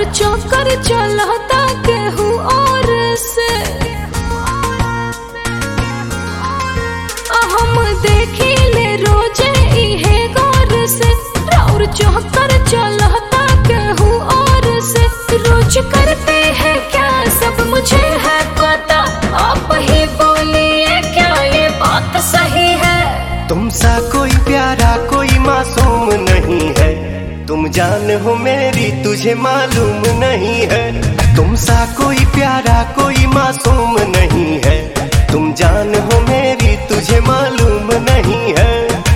चौकर चलता केहू और से। हम देखी ले रोजे इहे गौर से, और चौकर चलता केहू और से। रोज करते हैं क्या सब मुझे है पता, आप ही बोलिए क्या ये बात सही है। तुमसा कोई प्यारा कोई मासूम नहीं है, तुम जान हो मेरी तुझे मालूम नहीं है। तुमसा कोई प्यारा कोई मासूम नहीं है, तुम जान हो मेरी तुझे मालूम नहीं है।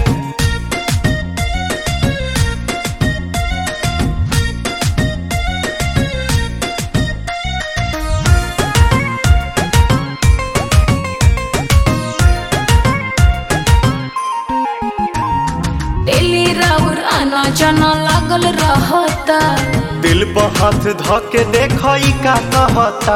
डेली राउर आना जाना लागल रहता, दिल पर हाथ धके देखई का कहता।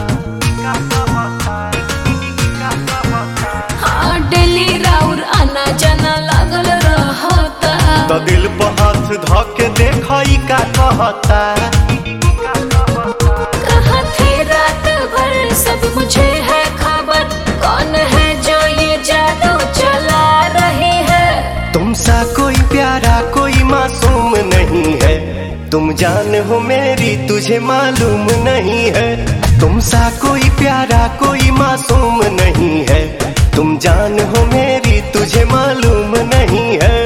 हाँ डेली राउर आना जाना लागल रहता, तो दिल पर हाथ धके देखई का कहता। कहाँ थे रात भर सब मुझे है खबर, कौन है जो ये जादू चला रही है। तुमसा कोई प्यारा कोई मासूम नहीं है, तुम जान हो मेरी तुझे मालूम नहीं है। तुमसा कोई प्यारा कोई मासूम नहीं है, तुम जान हो मेरी तुझे मालूम नहीं है।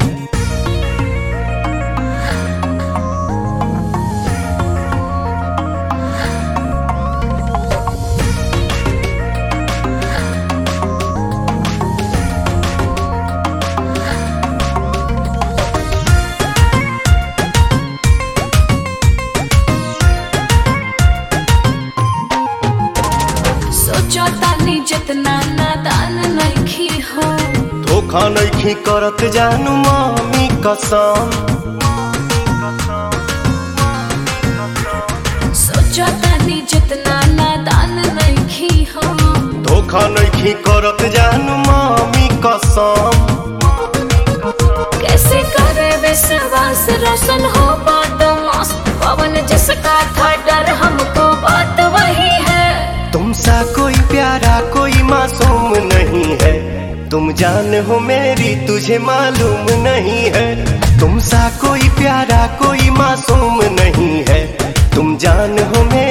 सोचतानी जितना नादान नइखी हो, धोखा नहीं करत जानू मामी कसम। सोचतानी जितना नादान नइखी हो, धोखा नहीं करत जानू मामी कसम। कैसे करे विश्वास रोशन हो बदमाश, पवन जिसका था डर हमको बात वही है। तुमसा कोई प्यारा कोई मासूम नहीं है, तुम जान हो मेरी तुझे मालूम नहीं है। तुमसा कोई प्यारा कोई मासूम नहीं है, तुम जान हो मेरी